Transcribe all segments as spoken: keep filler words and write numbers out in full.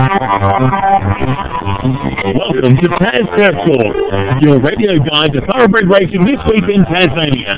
Welcome to Tascap Talk, your radio guide to thoroughbred racing this week in Tasmania.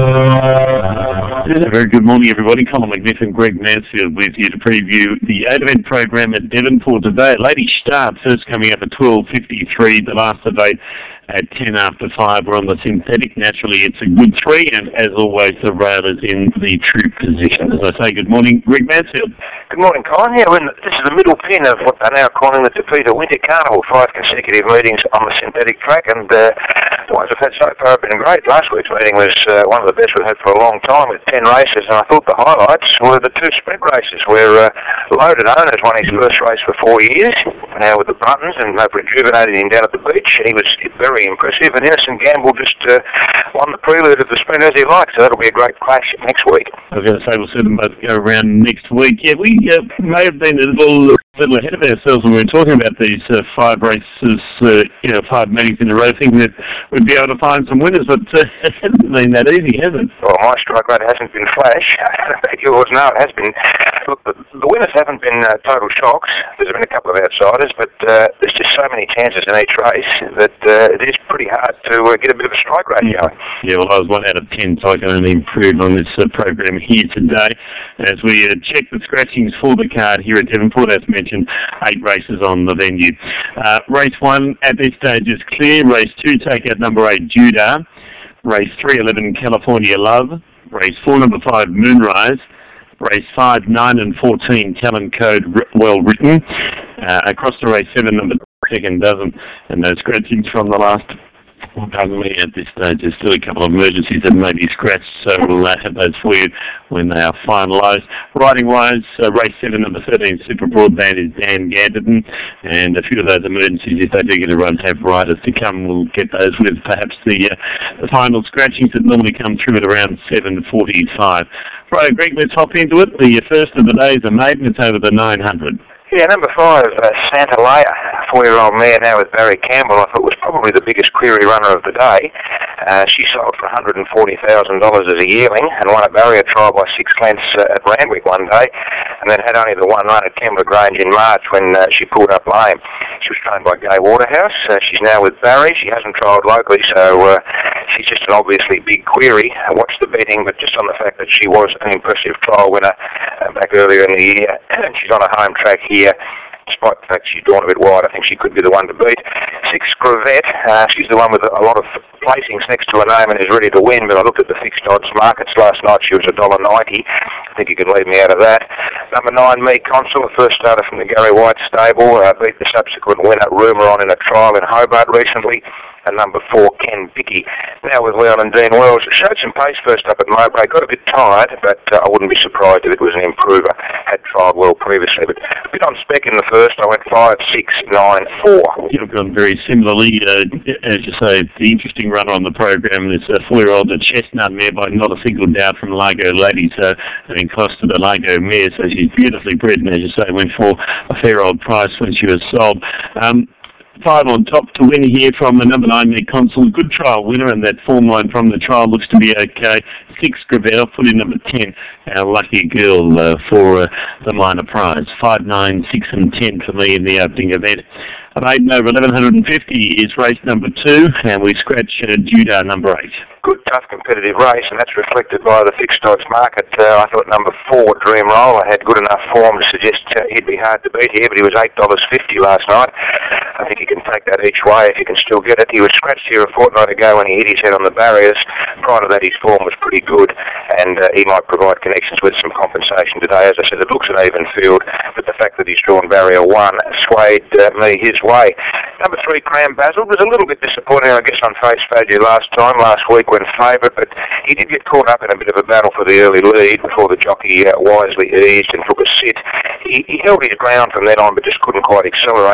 A very good morning, everybody. Colin McNiff and Greg Mansfield with you to preview the eight event program at Devonport today. Lady Start first coming up at twelve fifty-three, the last debate at ten after five. We're on the synthetic. Naturally, it's a good three, and as always, the rail is in the true position. As I say, good morning, Greg Mansfield. Good morning, Colin. Yeah, we're in, this is the middle pin of what they're now calling the Topita Winter Carnival. Five consecutive meetings on the synthetic track, and uh, the ones we've had so far have been great. Last week's meeting was uh, one of the best we've had for a long time with ten races, and I thought the highlights were the two sprint races where uh, Loaded Owners won his first race for four years, now with the Bruntons, and they've rejuvenated him down at the beach. He was very impressive, and Innocent Gamble just uh, won the prelude of the sprint as he liked, so that'll be a great clash next week. I was going to say we'll see them both go around next week. Yeah, we uh, may have been a little, little ahead of ourselves when we were talking about these uh, five races, uh, you know, five meetings in a row, thinking that we'd be able to find some winners, but uh, it hasn't been that easy, has it? Well, my strike rate hasn't been flash. Yours, no, it has been. Look, the, the winners haven't been uh, total shocks. There's been a couple of outsiders, but uh, there's just so many chances in each race that uh, it is pretty hard to uh, get a bit of a strike rate going. Yeah, well, I was one out of ten, so I can only improve on this uh, program here today. As we uh, check the scratchings for the card here at Devonport, as mentioned, eight races on the venue. Uh, race one at this stage is clear. Race two, take out number eight, Judah. Race three, eleven, California Love. Race four, number five, Moonrise. Race five, nine and fourteen, Talent Code Well Written. Uh, across to race seven, number second dozen. And those scratchings from the last, pardon me, at this stage, there's still a couple of emergencies that may be scratched, so we'll uh, have those for you when they are finalised. Riding-wise, uh, race seven, number thirteen, Super Broadband is Dan Ganderton, and a few of those emergencies, if they do get a run, have riders to come. We'll get those with perhaps the, uh, the final scratchings that normally come through at around seven forty-five. Right, Greg, let's hop into it. The first of the day is a maiden. It's over the nine hundred. Yeah, number five, uh, Santa Leia, four-year-old mare now with Barry Campbell. I thought was probably the biggest query runner of the day. Uh, she sold for one hundred forty thousand dollars as a yearling and won a barrier trial by six lengths uh, at Randwick one day, and then had only the one run at Kembla Grange in March when uh, she pulled up lame. She was trained by Gay Waterhouse. Uh, she's now with Barry. She hasn't trialled locally, so uh, she's just an obviously big query. I watched the betting, but just on the fact that she was an impressive trial winner uh, back earlier in the year, and she's on a home track here. Despite the fact she's drawn a bit wide, I think she could be the one to beat. Six, Gravette. Uh, she's the one with a lot of placings next to her name and is ready to win, but I looked at the fixed odds markets last night. She was one dollar ninety. I think you can leave me out of that. Number nine, Me Consul, the first starter from the Gary White stable, uh, beat the subsequent winner, Rumour On, in a trial in Hobart recently. And number four, Ken Bickey, now with Leon and Dean Wells. It showed some pace first up at Mowbray, got a bit tired, but uh, I wouldn't be surprised if it was an improver. Had trialled well previously, but a bit on spec in the first. I went five, six, nine, four. You've gone very similarly, uh, as you say, the interesting runner on the program is a four-year-old Chestnut mare by not a single doubt from Largo Lady, so having cost to the Largo mare, so she's beautifully bred, and as you say, went for a fair old price when she was sold. Um, Five on top to win here from the number nine, Me Consul. Good trial winner, and that form line from the trial looks to be okay. Six, Gravette, put in number ten, our lucky girl uh, for uh, the minor prize. Five, nine, six, and ten for me in the opening event. A maiden over eleven fifty is race number two, and we scratch uh, Judah number eight. Good, tough, competitive race, and that's reflected by the fixed odds market. Uh, I thought number four, Dream Roller, had good enough form to suggest uh, he'd be hard to beat here, but he was eight dollars fifty last night. I think he can take that each way if he can still get it. He was scratched here a fortnight ago when he hit his head on the barriers. Prior to that, his form was pretty good, and uh, he might provide connections with some compensation today. As I said, it looks an even field, but the fact that he's drawn barrier one swayed uh, me his way. Number three, Cram Basil, was a little bit disappointing, I guess, on face value last time, last week when favourite, but he did get caught up in a bit of a battle for the early lead before the jockey uh, wisely eased and took a sit. He, he held his ground from then on, but just couldn't quite accelerate.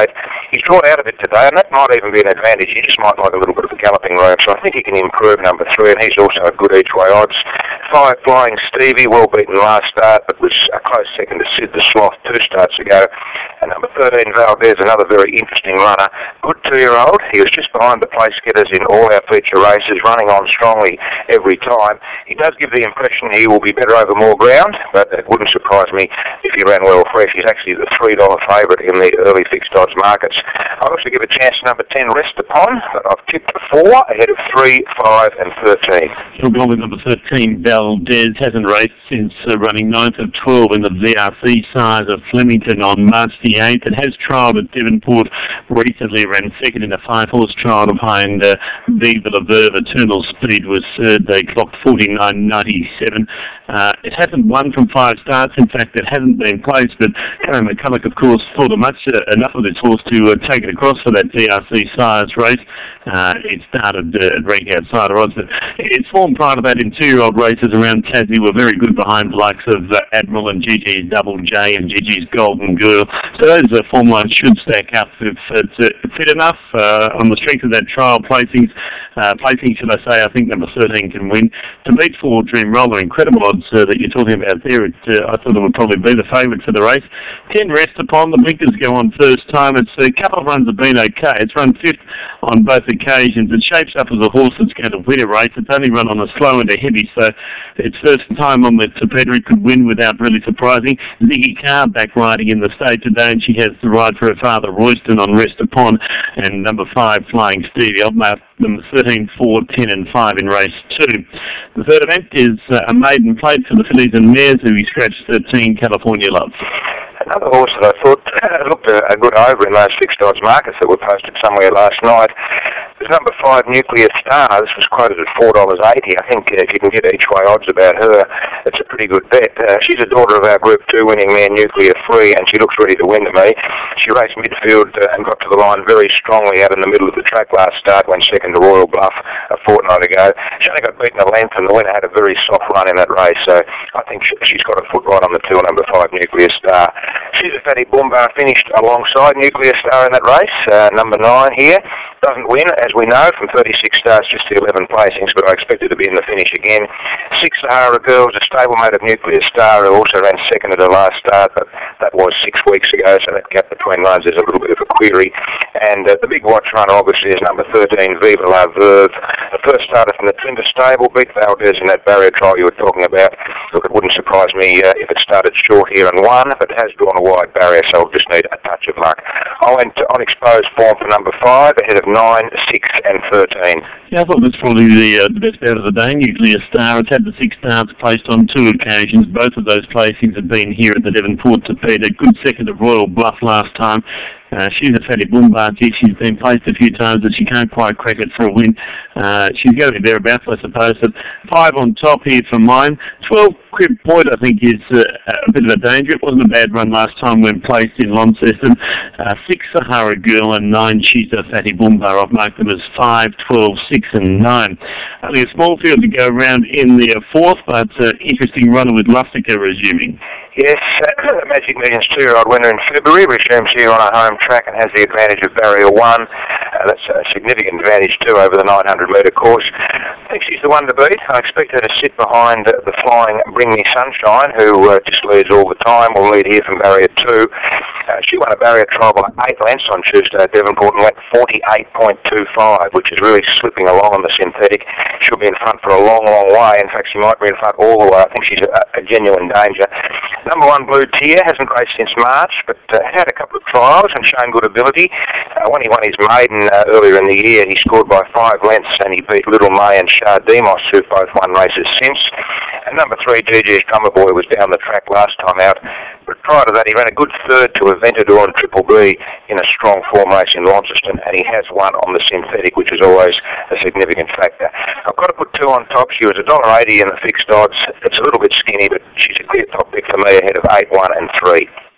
He's drawn out a bit today, and that might even be an advantage. He just might like a little bit of a galloping road, so I think he can improve number three, and he's also a good each-way odds. Five, Flying Stevie, well beaten last start, but was a close second to Sid the Sloth two starts ago. And number thirteen, Valdez, another very interesting runner. Good two-year-old. He was just behind the place getters in all our feature races, running on strongly every time. He does give the impression he will be better over more ground, but it wouldn't surprise me if he ran well fresh. He's actually the three dollar favourite in the early fixed odds markets. I'll also give a chance to number ten, Rest Upon, but I've tipped four ahead of three, five and thirteen. He'll go with number thirteen, Valdez. Hasn't raced since uh, running ninth of twelve in the V R C size of Flemington on March the eighth. It has trialled at Devonport recently, ran second in a five-horse trial behind uh, Viva La Verve. Eternal Speed was third. They clocked forty-nine ninety-seven. Uh, it hasn't won from five starts. In fact, it hasn't been placed, but Karen McCulloch, of course, thought much uh, enough of this horse to uh, take it across for that V R C size race. Uh, it started uh, at rank outsider odds, but its form prior to that in two-year-old races around Tassie were very good behind the likes of uh, Admiral and G G's Double J and G G's Golden Girl. So those uh, form lines should stack up if it's uh, fit enough uh, on the strength of that trial placings. Uh, placing, should I say, I think number thirteen can win. To beat for Dream Roller, incredible odds uh, that you're talking about there. It, uh, I thought it would probably be the favourite for the race. ten, Rest Upon. The blinkers go on first time. It's a couple of runs have been okay. It's run fifth on both occasions. It shapes up as a horse that's going to win a race. It's only run on a slow and a heavy, so its first time on the Tapedra could win without really surprising. Ziggy Carr back riding in the state today, and she has to ride for her father Royston on Rest Upon, and number five, Flying Stevie. I'll mark number thirteen, four, ten and five in race two. The third event is uh, a maiden plate for the fillies and mares, who he scratched thirteen, California Love. Another horse that I thought uh, looked a, a good over in those fixed odds markets that were posted somewhere last night was number five, Nuclear Star. This was quoted at four dollars eighty. I think uh, if you can get each way odds about her, it's a pretty good bet. Uh, she's a daughter of our Group two winning mare, Nuclear Free, and she looks ready to win to me. She raced midfield uh, and got to the line very strongly out in the middle of the track last start, went second to Royal Bluff a fortnight ago. She only got beaten a length, and the winner had a very soft run in that race, so I think she, she's got a foot right on the two, number five, Nuclear Star. She's a Fatty Boombar, finished alongside Nuclear Star in that race, uh, number nine here. Doesn't win, as we know, from thirty-six starts, just the eleven placings, but I expect her to be in the finish again. Six Sahara Girls, a stablemate of Nuclear Star, who also ran second at her last start, but that was six weeks ago, so that gap between runs is a little bit of a query. And uh, the big watch runner, obviously, is number thirteen, Viva La Verve. The first starter from the Twinder stable, beat Valdez in that barrier trial you were talking about. Look, it wouldn't surprise me uh, if it started short here and won, but it has drawn a wide barrier, so we'll just need a touch of luck. I went on exposed form for number five, ahead of nine, six and thirteen. Yeah, I thought that's probably the, uh, the best bet of the day, Nuclear Star. It's had the six starts placed on two occasions. Both of those placings have been here at the Devonport Tapedra. Good second of Royal Bluff last time. Uh, she's a Fatty Boombar. She's been placed a few times, but she can't quite crack it for a win. Uh, she's going to be thereabouts, I suppose. So five on top here for mine. Twelve, Crib Point, I think, is uh, a bit of a danger. It wasn't a bad run last time when placed in Launceston. Uh, six, Sahara Girl, and nine, She's a Fatty Boombar. I've marked them as five, twelve, six, and nine. Only a small field to go around in the fourth, but uh, interesting runner with Lustica resuming. Yes, uh, Magic Millions two-year-old winner in February, resumes here on a home track and has the advantage of Barrier one. Uh, that's a significant advantage too over the nine hundred metre course. I think she's the one to beat. I expect her to sit behind uh, the flying Bring Me Sunshine, who uh, just leads all the time. Will lead here from Barrier two. Uh, she won a barrier trial by eight lengths on Tuesday at Devonport and went forty-eight point two five, which is really slipping along on the synthetic. She'll be in front for a long, long way. In fact, she might be in front all the way. I think she's a, a genuine danger. Number one, Blue Tier, hasn't raced since March, but uh, had a couple of trials and shown good ability. Uh, when he won his maiden uh, earlier in the year, he scored by five lengths and he beat Little May and Shah Demos, who've both won races since. And number three, G G's Drummer Boy, was down the track last time out. But prior to that, he ran a good third to Aventador and Triple B in a strong form race in Launceston, and he has won on the synthetic, which is always a significant factor. I've got to put two on top. She was one dollar eighty in the fixed odds. It's a little bit skinny, but she's a clear top pick for me ahead of eight, one and three.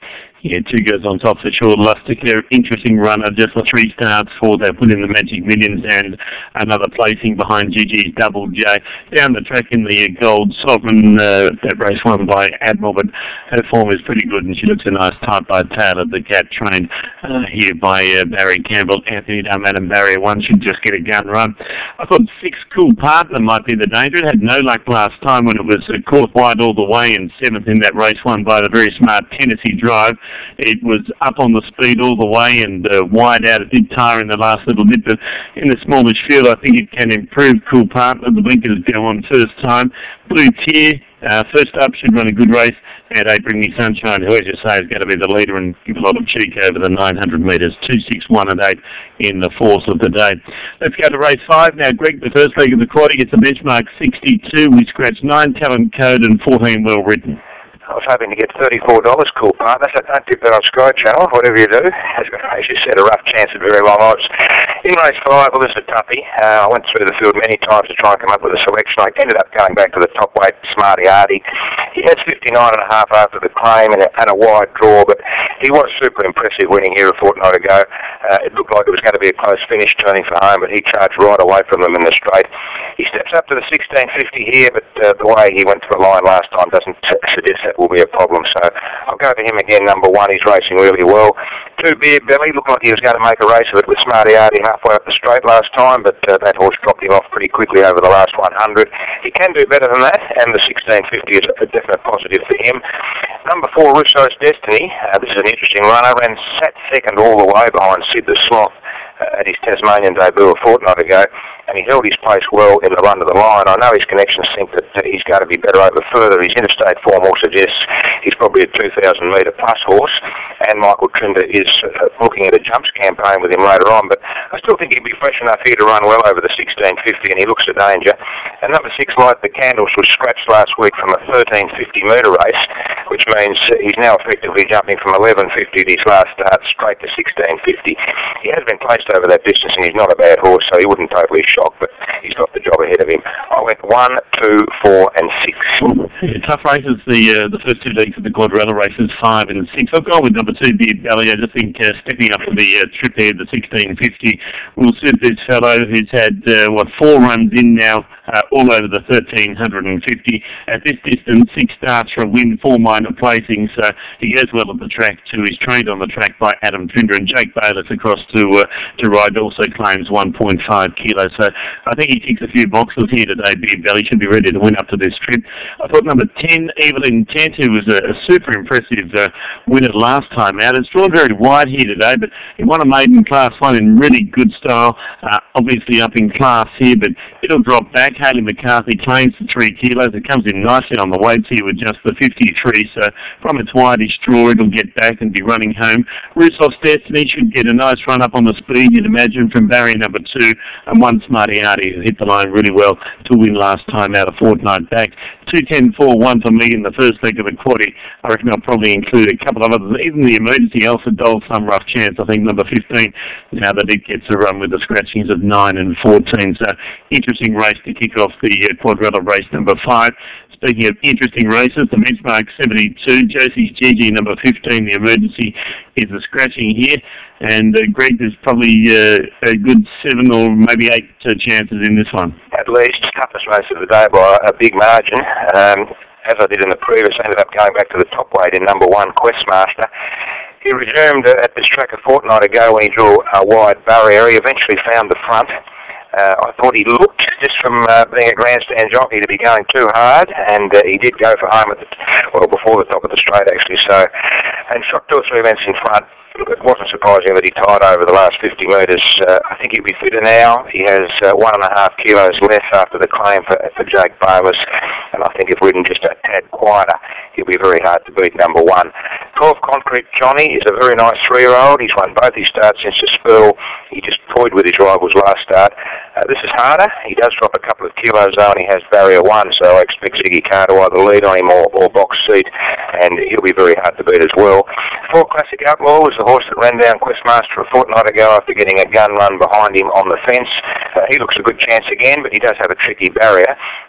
Yeah, two goes on top for sure. Lustica, interesting runner, just the three starts for that put in the Magic Millions and another placing behind G G's Double J. Down the track in the Gold Sovereign, uh, that race won by Admiral, but her form is pretty good and she looks a nice type by tail of the cat trained uh, here by uh, Barry Campbell. Anthony Darman and Barrier one should just get a gun run. I thought Six Cool Partner might be the danger. It had no luck last time when it was uh, caught wide all the way and seventh in that race won by the very smart Tennessee Drive. It was up on the speed all the way and uh, wide out. It did tire in the last little bit, but in the smallish field, I think it can improve. Cool Partner. The blinkers go on first time. Blue Tier, uh, first up, should run a good race. And A Bring Me Sunshine, who, as you say, is going to be the leader and give a lot of cheek over the nine hundred metres. two, six, one and eight in the fourth of the day. Let's go to race five. Now, Greg, the first leg of the quad, he gets a benchmark sixty-two. We scratched nine Talent Code and fourteen Well Written. I was hoping to get thirty-four dollars, Cool Partner, so don't tip that on Sky Channel, whatever you do. As you said, a rough chance at very long odds. In race five, well, this is a toughie. Uh, I went through the field many times to try and come up with a selection. I ended up going back to the top weight, Smarty Artie. He had fifty-nine and a half after the claim and a, and a wide draw, but he was super impressive winning here a fortnight ago. Uh, it looked like it was going to be a close finish turning for home, but he charged right away from them in the straight. He steps up to the sixteen fifty here, but uh, the way he went to the line last time doesn't t- suggest that will be a problem. So I'll go for him again, number one. He's racing really well. Two, Beer Belly, looked like he was going to make a race of it with Smarty Artie halfway up the straight last time, but uh, that horse dropped him off pretty quickly over the last one hundred. He can do better than that, and the sixteen fifty is a definite positive for him. Number four, Russo's Destiny. Uh, this is an interesting runner. Ran sat second all the way behind Sid the Sloth uh, at his Tasmanian debut a fortnight ago, and he held his place well in the run to the line. I know his connections think that uh, he's going to be better over further. His interstate form all suggests he's probably a two thousand metre plus horse, and Michael Trinder is uh, looking at a jumps campaign with him later on, but I still think he'd be fresh enough here to run well over the sixteen fifty, and he looks a danger. And number six, Light the Candles, was scratched last week from a thirteen fifty metre race, which means uh, he's now effectively jumping from eleven fifty at his last start straight to sixteen fifty. He has been placed over that distance, and he's not a bad horse, so he wouldn't totally shock, but he's got the job ahead of him. I went one, two, four, and six. Yeah, tough races, the uh, the first two legs of the Quadrella races, five and six. I've gone with number two, Beer Belly. I just think uh, stepping up to the uh, trip there, the sixteen fifty, will suit this fellow who's had, uh, what, four runs in now, uh, all over the thirteen fifty. At this distance, six starts for a win, four minor placings, so he goes well at the track too. He's trained on the track by Adam Trinder, and Jake Bayless across to uh, to ride also claims one point five kilos. So I think he ticks a few boxes here today, Beer Belly. Should be ready to win up to this trip. I thought number ten, Evil Intent, who was a, a super impressive uh, winner last time out. It's drawn very wide here today, but he won a maiden class one in really good style. Uh, obviously up in class here, but it'll drop back. Hayley McCarthy claims the three kilos. It comes in nicely on the weights here with just the fifty-three, so from its wideish draw, it'll get back and be running home. Russo's Destiny should get a nice run up on the speed, you'd imagine, from barrier number two, and one Smarty Artie who hit the line really well to win last time out a fortnight back. two ten four one for me in the first leg of the quaddy. I reckon I'll probably include a couple of others. Even the Emergency Alpha Doll, some rough chance. I think number fifteen, now that it gets a run with the scratchings of nine and fourteen. So interesting race to kick off the uh, Quadrella race number five. Speaking of interesting races, the benchmark seventy-two, Josie's Gigi number fifteen, the Emergency, is a scratching here. And uh, Greg, there's probably uh, a good seven or maybe eight uh, chances in this one. At least, toughest race of the day by a big margin. Um, as I did in the previous, I ended up going back to the top weight in number one, Questmaster. He resumed uh, at this track a fortnight ago when he drew a wide barrier. He eventually found the front. Uh, I thought he looked, just from uh, being a grandstand jockey, to be going too hard, and uh, he did go for home at the, well, before the top of the straight, actually, so, and shot two or three events in front. It wasn't surprising that he tied over the last fifty metres. Uh, I think he'll be fitter now. He has uh, one and a half kilos less after the claim for, for Jake Bayless, and I think if ridden just a tad quieter, he'll be very hard to beat, number one. twelve Concrete Johnny is a very nice three-year-old. He's won both his starts since the Spurl. He just toyed with his rivals last start. Uh, this is harder. He does drop a couple of kilos though, and he has barrier one, so I expect Ziggy Carr to either lead on him or, or box seat, and he'll be very hard to beat as well. Four Classic Outlaw is the horse that ran down Questmaster a fortnight ago after getting a gun run behind him on the fence. Uh, he looks a good chance again, but he does have a tricky barrier.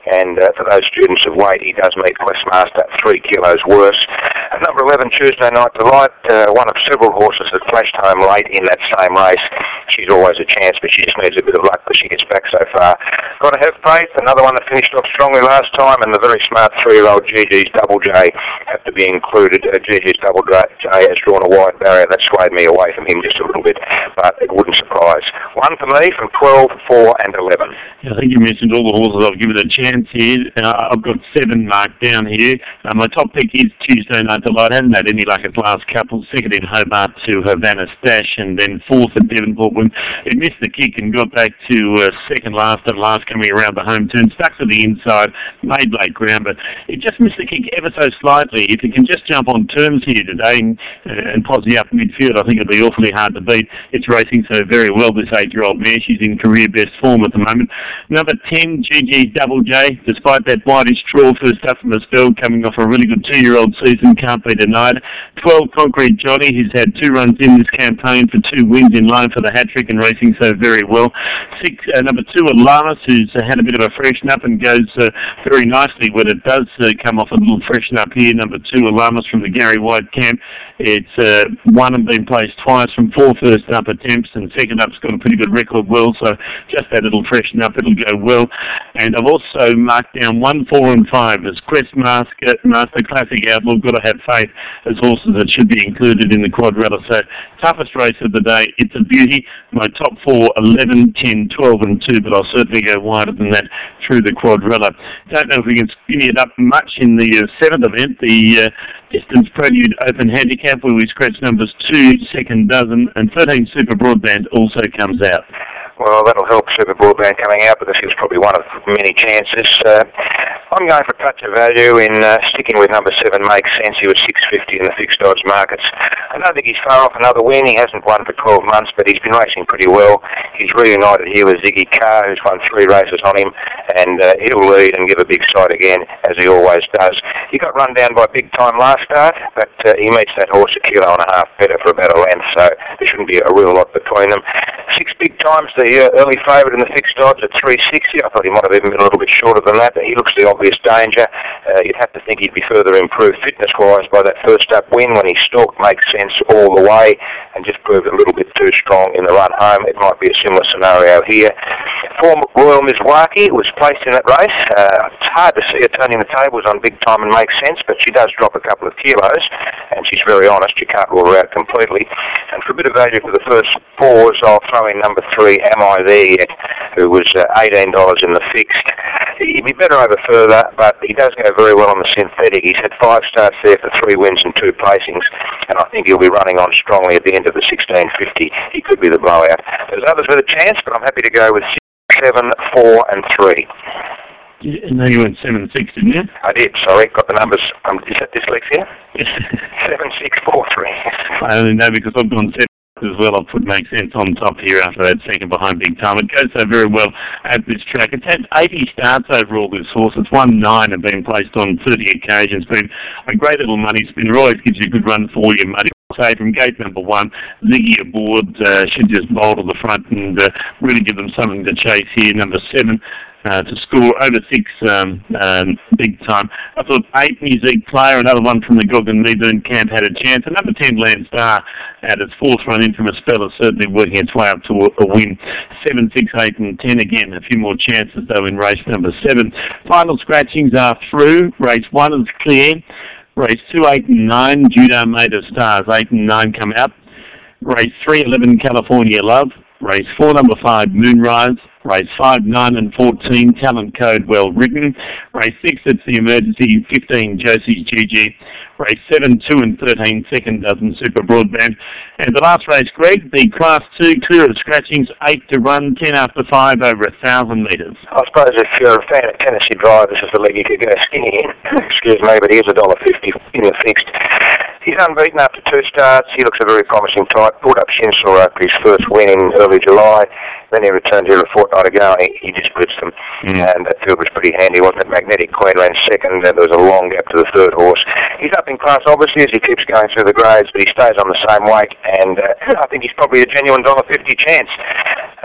and uh, for those students of weight, he does meet Questmaster three kilos worse. At number eleven, Tuesday Night Delight, uh, one of several horses that flashed home late in that same race. She's always a chance, but she just needs a bit of luck that she gets back so far. Got to have faith, another one that finished off strongly last time, and the very smart three-year-old G G's Double J have to be included. Uh, G G's Double J has drawn a wide barrier. That swayed me away from him just a little bit, but it wouldn't surprise. One for me from twelve, four and eleven. Yeah, I think you mentioned all the horses I've given a chance here. Uh, I've got seven marked down here. Uh, my top pick is Tuesday Night Delight. Hasn't had any luck its last couple. Second in Hobart to Havana Stash, and then fourth at Devonport when it missed the kick and got back to uh, second last at last coming around the home turn. Stuck to the inside, made late ground, but it just missed the kick ever so slightly. If it can just jump on terms here today and, uh, and posse up midfield, I think it'll be awfully hard to beat. It's racing so very well, this eight-year-old mare. She's in career best form at the moment. Number ten, G G's Double J, despite that whitish trawl first up from the spell, coming off a really good two-year-old season, can't be denied. twelve, Concrete Johnny, who's had two runs in this campaign for two wins in line for the hat-trick and racing so very well. Six, uh, number two, Alamas, who's uh, had a bit of a freshen up and goes uh, very nicely when it does uh, come off a little freshen up here. Number two, Alamas from the Gary White camp. It's uh, won and been placed twice from four first up attempts, and second up's got a pretty good record well, so just that little freshen up, it'll go well. And I've also marked down one, four and five as Questmaster Master Classic Outlaw. Got to have faith as horses that should be included in the quadrella. So toughest race of the day. It's a beauty. My top four, eleven, ten, twelve and two, but I'll certainly go wider than that through the quadrella. Don't know if we can skinny it up much in the uh, seventh event, the uh, Distance Prelude Open Handicap, where we scratch numbers two, second dozen, and thirteen Super Broadband also comes out. Well, that'll help Super Broadband coming out, because he was probably one of many chances. Uh, I'm going for a touch of value in uh, sticking with number seven, Makes Sense. He was six fifty in the fixed odds markets. I don't think he's far off another win. He hasn't won for twelve months, but he's been racing pretty well. He's reunited here with Ziggy Carr, who's won three races on him, and uh, he'll lead and give a big sight again, as he always does. He got run down by Big Time last start, but uh, he meets that horse a kilo and a half better for about a length, so there shouldn't be a real lot between them. Six Big Times, the uh, early favourite in the fixed odds at three sixty. I thought he might have even been a little bit shorter than that, but he looks the obvious danger. Uh, you'd have to think he'd be further improved fitness-wise by that first up win when he stalked Makes Sense all the way and just proved a little bit too strong in the run home. It might be a similar scenario here. Form Royal Mizwaki was placed in that race. Uh, it's hard to see her turning the tables on Big Time and Makes Sense, but she does drop a couple of kilos, and she's very honest. You can't rule her out completely. And for a bit of value for the first fours, I'll throw in number three, Am I There Yet, who was uh, eighteen dollars in the fixed. He'd be better over further, but he does go very well on the synthetic. He's had five starts there for three wins and two placings, and I think he'll be running on strongly at the end of the sixteen fifty. He could be the blowout. There's others with a chance, but I'm happy to go with six, seven, four, and three. Yeah, no, you went seven six, didn't you? I did, sorry. Got the numbers. Um, is that dyslexia? seven, six, four, three. I only know because I've gone seven as well. I'll put Makes Sense on top here after that second behind Big Time. It goes so very well at this track. It's had eighty starts overall, this horse. It's won nine and been placed on thirty occasions. Been a great little money spinner. Always gives you a good run for your money. Say from gate number one, Ziggy aboard uh, should just bowl to the front and uh, really give them something to chase here. Number seven uh, to score over six um, um, Big Time. I thought eight, Music Player, another one from the Goggin Meeburn camp, had a chance. And number ten, Land Star, at its fourth run in from a spell, is certainly working its way up to a, a win. Seven, six, eight, and ten again. A few more chances though in race number seven. Final scratchings are through. Race one is clear. Race two, eight, and nine, Judah Made of Stars. eight and nine come out. Race three, eleven, California Love. Race four, number five, Moonrise. Race five, nine, and fourteen, Talent Code Well Written. Race six, it's the emergency, fifteen, Josie's G G. Race seven, two, and thirteen, Second Dozen, Super Broadband. And the last race, Greg, the Class two, clear of scratchings, eight to run, ten after five, over a thousand metres. I suppose if you're a fan of Tennessee Drive, this is the leg you could go skinny in. Excuse me, but here's a dollar fifty in the fixed. He's unbeaten after two starts. He looks a very promising type. Pulled up Shinshaw after his first win in early July. Then he returned here a fortnight ago and he, he just blitzed them. Mm. And that field was pretty handy, wasn't it? Magnetic Queen ran second, and there was a long gap to the third horse. He's up in class, obviously, as he keeps going through the grades, but he stays on the same weight, and uh, I think he's probably a genuine one dollar fifty chance.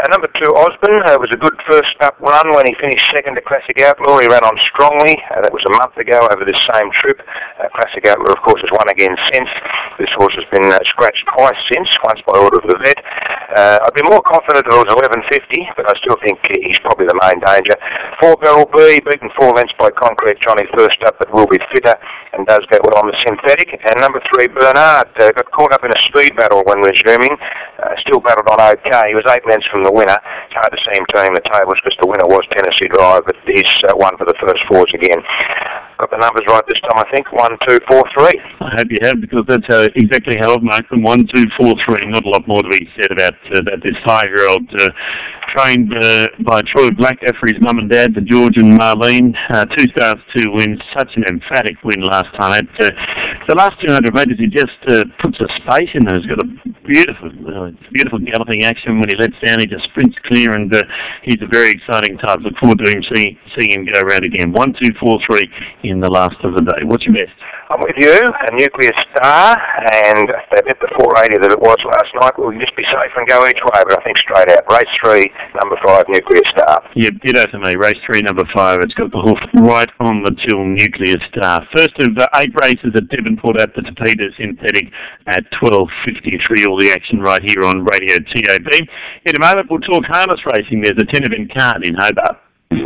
Uh, number two, Osborne, uh, was a good first up run when he finished second to Classic Outlaw. He ran on strongly. Uh, that was a month ago over this same trip. Uh, Classic Outlaw, of course, has won again since. This horse has been uh, scratched twice since, once by order of the vet. Uh, I'd be more confident if it was eleven fifty, but I still think he's probably the main danger. Four Beryl B, beaten four lengths by Concrete Johnny first up, but will be fitter and does go well on the synthetic. And number three, Bernard, uh, got caught up in a speed battle when resuming. Uh, still battled on okay. He was eight lengths from the winner. It's hard to see him turning the tables because the winner was Tennessee Drive, but he's uh, one for the first fours again. Got the numbers right this time, I think. One, two, four, three. I hope you have, because that's how, exactly how I've marked them. One, two, four, three. Not a lot more to be said about, uh, about this five-year-old uh, trained uh, by Troy Blacker for his mum and dad, the George and Marlene. Uh, two stars, two wins. Such an emphatic win last time. It, uh, the last two hundred metres, he just uh, puts a space in there. He's got a beautiful, uh, beautiful galloping action. When he lets down, he just sprints clear, and uh, he's a very exciting type. Look forward to him seeing, seeing him go around again. One, two, four, three in the last of the day. What's your best? I'm with you, a Nuclear Star, and they bet the four eighty that it was last night. We'll just be safe and go each way, but I think straight out. Race three, number five, Nuclear Star. Yeah, ditto to me. Race three, number five. It's got the hoof right on the till, Nuclear Star. First of the eight races at Devonport at the Tapeta Synthetic at twelve fifty-three. All the action right here on Radio T A B. In a moment, we'll talk harness racing. There's a ten event card in Hobart.